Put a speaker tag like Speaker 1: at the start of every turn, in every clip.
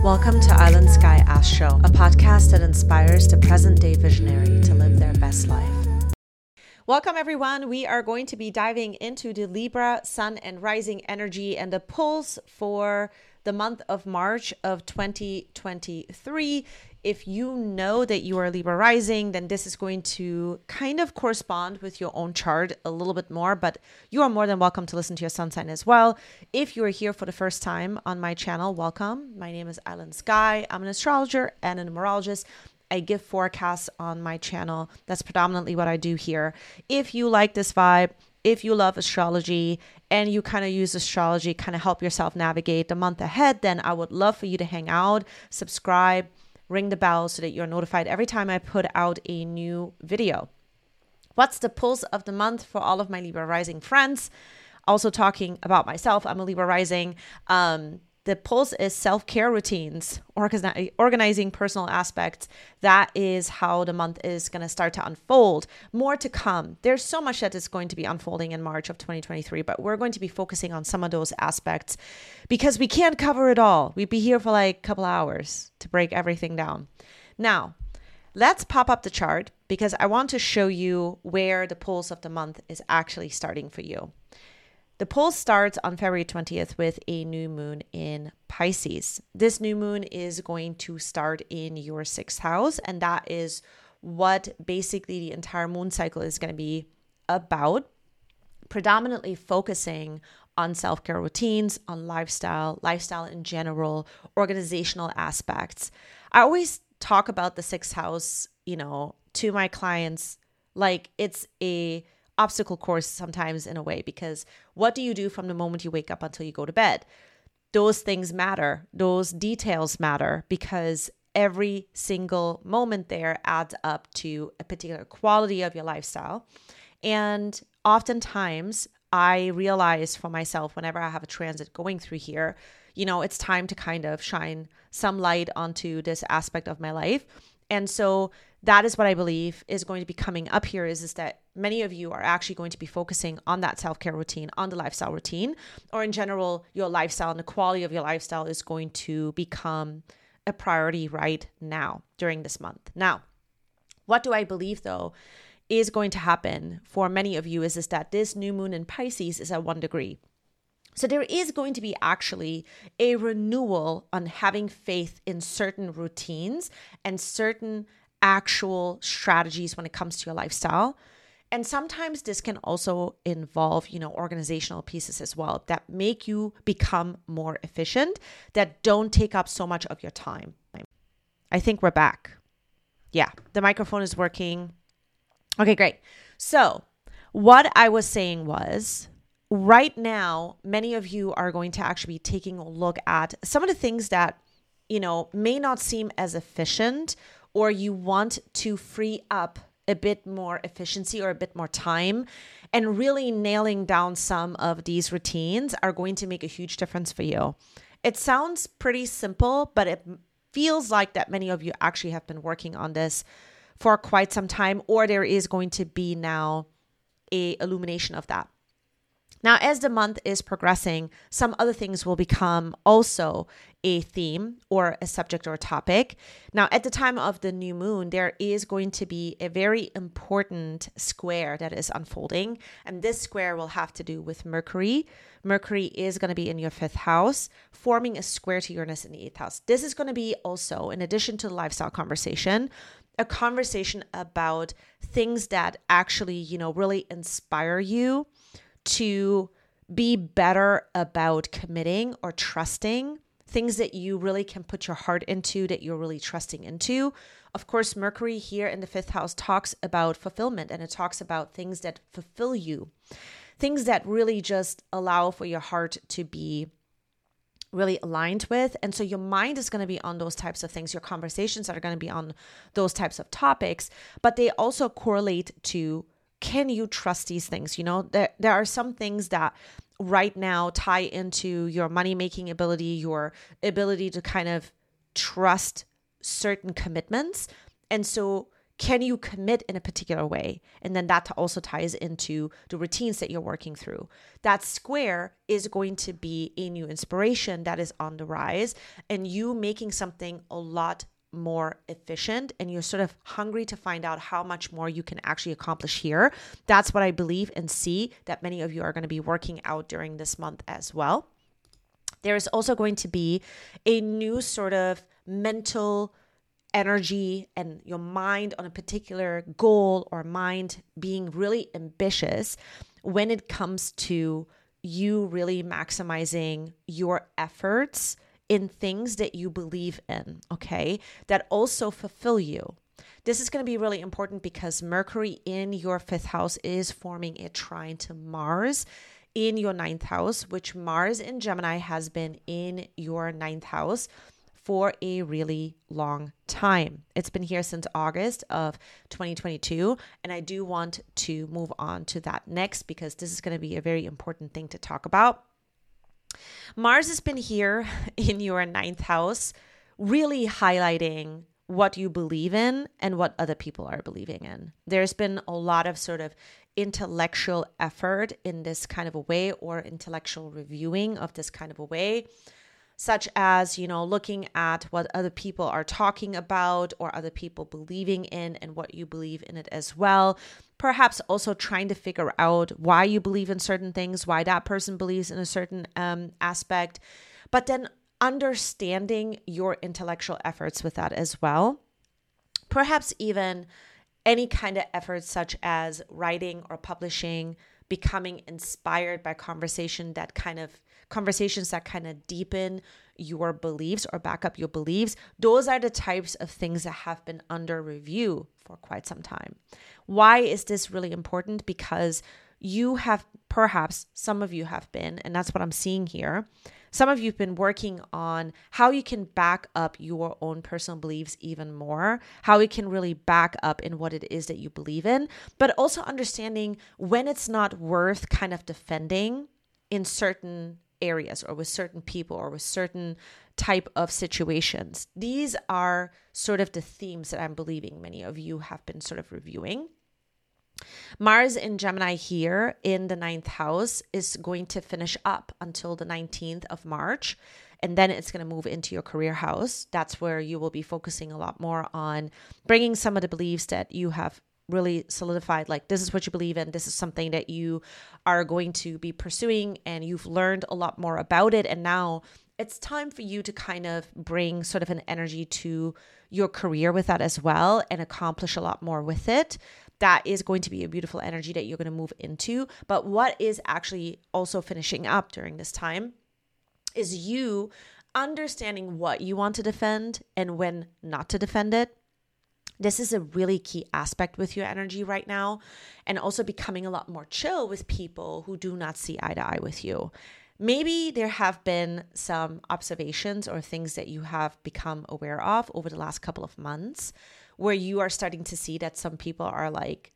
Speaker 1: Welcome to Island Sky Astro, a podcast that inspires the present-day visionary to live their best life. Welcome, everyone. We are going to be diving into the Libra, Sun, and Rising energy and the pulse for the month of March of 2023. If you know that you are Libra rising, then this is going to kind of correspond with your own chart a little bit more, but you are more than welcome to listen to your sun sign as well. If you are here for the first time on my channel, welcome. My name is Island Sky. I'm an astrologer and a numerologist. I give forecasts on my channel. That's predominantly what I do here. If you like this vibe, if you love astrology and you kind of use astrology, kind of help yourself navigate the month ahead, then I would love for you to hang out, subscribe, ring the bell so that you're notified every time I put out a new video. What's the pulse of the month for all of my Libra rising friends? Also talking about myself, I'm a Libra rising. The pulse is self-care routines, organizing personal aspects. That is how the month is going to start to unfold. More to come. There's so much that is going to be unfolding in March of 2023, but we're going to be focusing on some of those aspects because we can't cover it all. We'd be here for like a couple hours to break everything down. Now, let's pop up the chart because I want to show you where the pulse of the month is actually starting for you. The pulse starts on February 20th with a new moon in Pisces. This new moon is going to start in your sixth house, and that is what basically the entire moon cycle is going to be about, predominantly focusing on self-care routines, on lifestyle in general, organizational aspects. I always talk about the sixth house, to my clients like it's a obstacle course sometimes in a way, because what do you do from the moment you wake up until you go to bed? Those things matter. Those details matter because every single moment there adds up to a particular quality of your lifestyle. And oftentimes I realize for myself whenever I have a transit going through here, it's time to kind of shine some light onto this aspect of my life. And so that is what I believe is going to be coming up here is that many of you are actually going to be focusing on that self-care routine, on the lifestyle routine, or in general, your lifestyle and the quality of your lifestyle is going to become a priority right now during this month. Now, what do I believe though is going to happen for many of you is that this new moon in Pisces is at 1 degree. So there is going to be actually a renewal on having faith in certain routines and certain actual strategies when it comes to your lifestyle. And sometimes this can also involve, organizational pieces as well that make you become more efficient, that don't take up so much of your time. I think we're back. Yeah, the microphone is working. Okay, great. So what I was saying was, right now, many of you are going to actually be taking a look at some of the things that, may not seem as efficient, or you want to free up a bit more efficiency or a bit more time, and really nailing down some of these routines are going to make a huge difference for you. It sounds pretty simple, but it feels like that many of you actually have been working on this for quite some time, or there is going to be now a illumination of that. Now, as the month is progressing, some other things will become also a theme or a subject or a topic. Now, at the time of the new moon, there is going to be a very important square that is unfolding. And this square will have to do with Mercury. Mercury is going to be in your fifth house, forming a square to Uranus in the eighth house. This is going to be also, in addition to the lifestyle conversation, a conversation about things that actually, really inspire you to be better about committing or trusting, things that you really can put your heart into, that you're really trusting into. Of course, Mercury here in the fifth house talks about fulfillment, and it talks about things that fulfill you, things that really just allow for your heart to be really aligned with. And so your mind is going to be on those types of things. Your conversations are going to be on those types of topics, but they also correlate to, can you trust these things? There are some things that right now tie into your money-making ability, your ability to kind of trust certain commitments. And so Can you commit in a particular way? And then that also ties into the routines that you're working through. That square is going to be a new inspiration that is on the rise, and you making something a lot more efficient, and you're sort of hungry to find out how much more you can actually accomplish here. That's what I believe and see that many of you are going to be working out during this month as well. There is also going to be a new sort of mental energy and your mind on a particular goal, or mind being really ambitious when it comes to you really maximizing your efforts in things that you believe in, okay, that also fulfill you. This is going to be really important because Mercury in your 5th house is forming a trine to Mars in your 9th house, which Mars in Gemini has been in your 9th house for a really long time. It's been here since August of 2022, and I do want to move on to that next because this is going to be a very important thing to talk about. Mars has been here in your 9th house, really highlighting what you believe in and what other people are believing in. There's been a lot of sort of intellectual effort in this kind of a way, or intellectual reviewing of this kind of a way, such as, looking at what other people are talking about or other people believing in and what you believe in it as well. Perhaps also trying to figure out why you believe in certain things, why that person believes in a certain aspect, but then understanding your intellectual efforts with that as well. Perhaps even any kind of efforts such as writing or publishing, becoming inspired by conversations that kind of deepen your beliefs or back up your beliefs. Those are the types of things that have been under review for quite some time. Why is this really important? Because you have, perhaps some of you have been, and that's what I'm seeing here, some of you have been working on how you can back up your own personal beliefs even more, how you can really back up in what it is that you believe in, but also understanding when it's not worth kind of defending in certain areas or with certain people or with certain type of situations. These are sort of the themes that I'm believing many of you have been sort of reviewing. Mars in Gemini here in the 9th house is going to finish up until the 19th of March. And then it's going to move into your career house. That's where you will be focusing a lot more on bringing some of the beliefs that you have really solidified, like this is what you believe in, this is something that you are going to be pursuing, and you've learned a lot more about it. And now it's time for you to kind of bring sort of an energy to your career with that as well and accomplish a lot more with it. That is going to be a beautiful energy that you're going to move into. But what is actually also finishing up during this time is you understanding what you want to defend and when not to defend it. This is a really key aspect with your energy right now, and also becoming a lot more chill with people who do not see eye to eye with you. Maybe there have been some observations or things that you have become aware of over the last couple of months where you are starting to see that some people are like,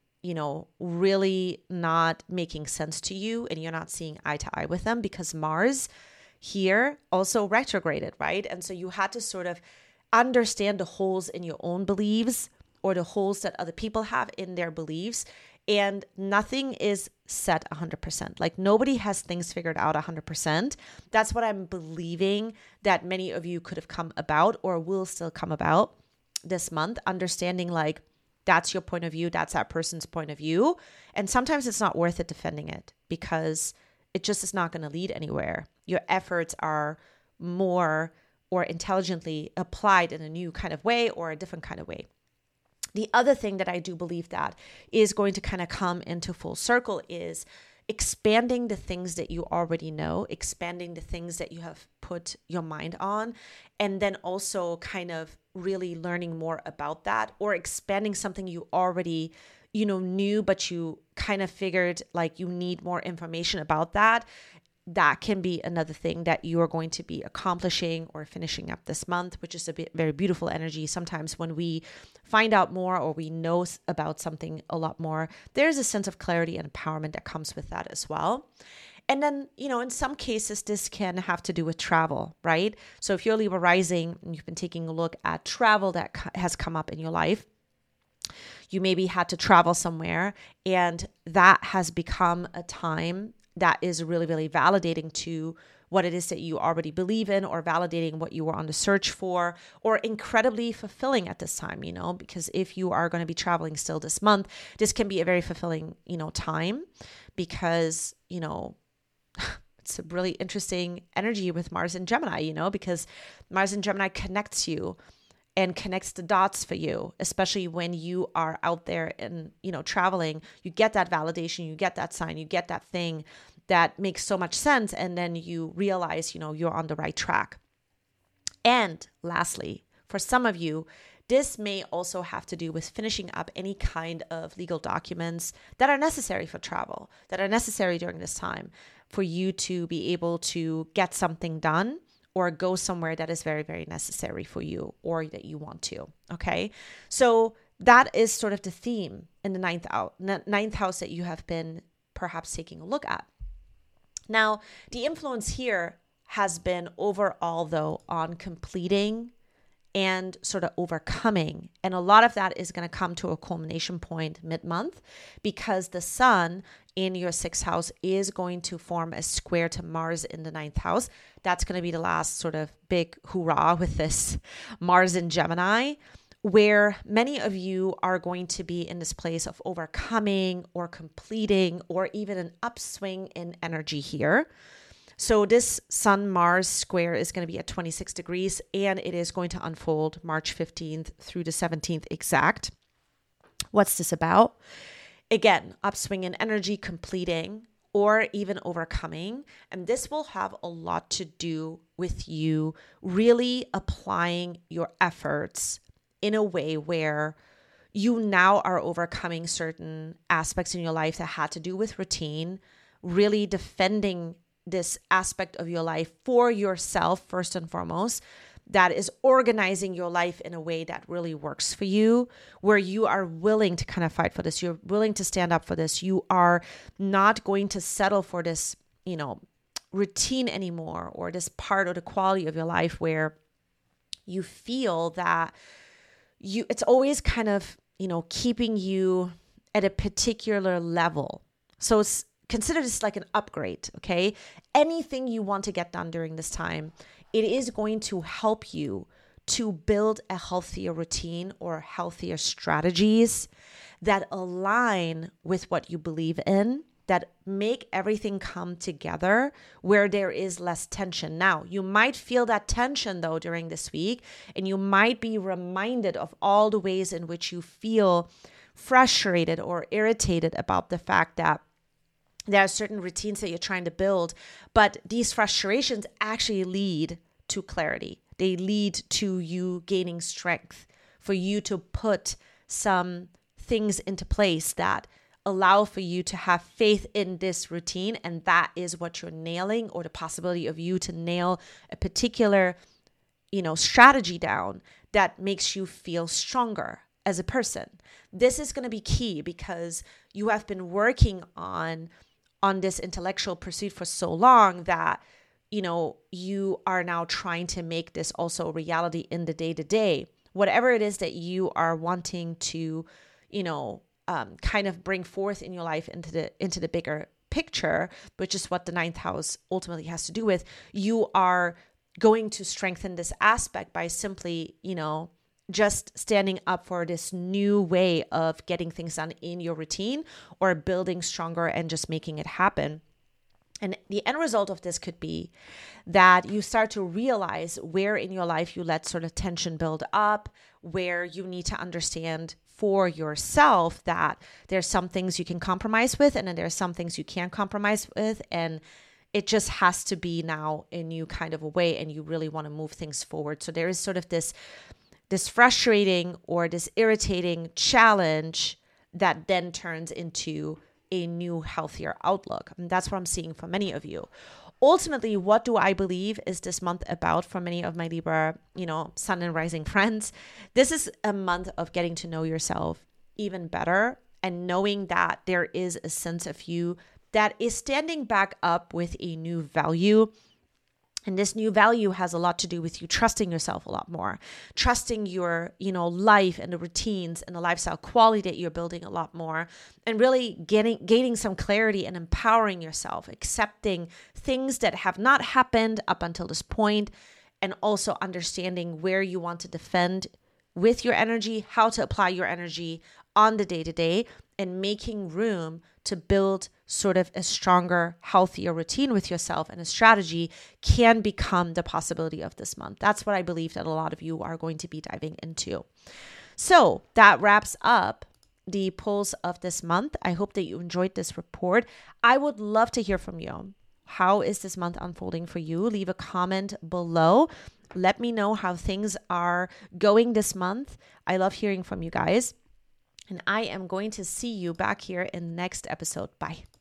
Speaker 1: really not making sense to you, and you're not seeing eye to eye with them because Mars here also retrograded, right? And so you had to sort of understand the holes in your own beliefs or the holes that other people have in their beliefs. And nothing is set 100%. Like nobody has things figured out 100%. That's what I'm believing that many of you could have come about or will still come about this month, understanding like that's your point of view, that's that person's point of view. And sometimes it's not worth it defending it because it just is not going to lead anywhere. Your efforts are more or intelligently applied in a new kind of way or a different kind of way. The other thing that I do believe that is going to kind of come into full circle is expanding the things that you already know, expanding the things that you have put your mind on, and then also kind of really learning more about that, or expanding something you already knew, but you kind of figured like you need more information about that. That can be another thing that you are going to be accomplishing or finishing up this month, which is very beautiful energy. Sometimes when we find out more or we know about something a lot more, there's a sense of clarity and empowerment that comes with that as well. And then, in some cases, this can have to do with travel, right? So if you're Libra rising and you've been taking a look at travel that has come up in your life, you maybe had to travel somewhere, and that has become a time that is really, really validating to what it is that you already believe in, or validating what you were on the search for, or incredibly fulfilling at this time, because if you are going to be traveling still this month, this can be a very fulfilling, time, because, it's a really interesting energy with Mars and Gemini, because Mars and Gemini connects you and connects the dots for you, especially when you are out there and, traveling. You get that validation, you get that sign, you get that thing that makes so much sense. And then you realize, you're on the right track. And lastly, for some of you, this may also have to do with finishing up any kind of legal documents that are necessary for travel, that are necessary during this time for you to be able to get something done or go somewhere that is very, very necessary for you or that you want to. Okay. So that is sort of the theme in the ninth house that you have been perhaps taking a look at. Now, the influence here has been overall, though, on completing and sort of overcoming. And a lot of that is going to come to a culmination point mid-month, because the sun in your 6th house is going to form a square to Mars in the 9th house. That's going to be the last sort of big hoorah with this Mars in Gemini, where many of you are going to be in this place of overcoming or completing, or even an upswing in energy here. So this Sun-Mars square is going to be at 26 degrees, and it is going to unfold March 15th through the 17th exact. What's this about? Again, upswing in energy, completing, or even overcoming. And this will have a lot to do with you really applying your efforts in a way where you now are overcoming certain aspects in your life that had to do with routine, really defending this aspect of your life for yourself, first and foremost, that is organizing your life in a way that really works for you, where you are willing to kind of fight for this. You're willing to stand up for this. You are not going to settle for this, routine anymore, or this part of the quality of your life where you feel that it's always kind of, keeping you at a particular level. So consider this like an upgrade, okay? Anything you want to get done during this time, it is going to help you to build a healthier routine or healthier strategies that align with what you believe in, that make everything come together where there is less tension. Now, you might feel that tension though during this week, and you might be reminded of all the ways in which you feel frustrated or irritated about the fact that there are certain routines that you're trying to build, but these frustrations actually lead to clarity. They lead to you gaining strength for you to put some things into place that allow for you to have faith in this routine. And that is what you're nailing, or the possibility of you to nail a particular, strategy down that makes you feel stronger as a person. This is going to be key because you have been working on this intellectual pursuit for so long that, you are now trying to make this also a reality in the day-to-day. Whatever it is that you are wanting to, kind of bring forth in your life into the bigger picture, which is what the 9th house ultimately has to do with, you are going to strengthen this aspect by simply, just standing up for this new way of getting things done in your routine, or building stronger and just making it happen. And the end result of this could be that you start to realize where in your life you let sort of tension build up, where you need to understand for yourself that there's some things you can compromise with, and then there's some things you can't compromise with. And it just has to be now a new kind of a way, and you really want to move things forward. So there is sort of this frustrating or this irritating challenge that then turns into a new, healthier outlook. And that's what I'm seeing for many of you. Ultimately, what do I believe is this month about for many of my Libra, sun and rising friends? This is a month of getting to know yourself even better, and knowing that there is a sense of you that is standing back up with a new value And this new value has a lot to do with you trusting yourself a lot more, trusting your, life and the routines and the lifestyle quality that you're building a lot more, and really gaining some clarity and empowering yourself, accepting things that have not happened up until this point, and also understanding where you want to defend with your energy, how to apply your energy on the day-to-day, and making room to build sort of a stronger, healthier routine with yourself, and a strategy can become the possibility of this month. That's what I believe that a lot of you are going to be diving into. So that wraps up the pulse of this month. I hope that you enjoyed this report. I would love to hear from you. How is this month unfolding for you? Leave a comment below. Let me know how things are going this month. I love hearing from you guys. And I am going to see you back here in the next episode. Bye.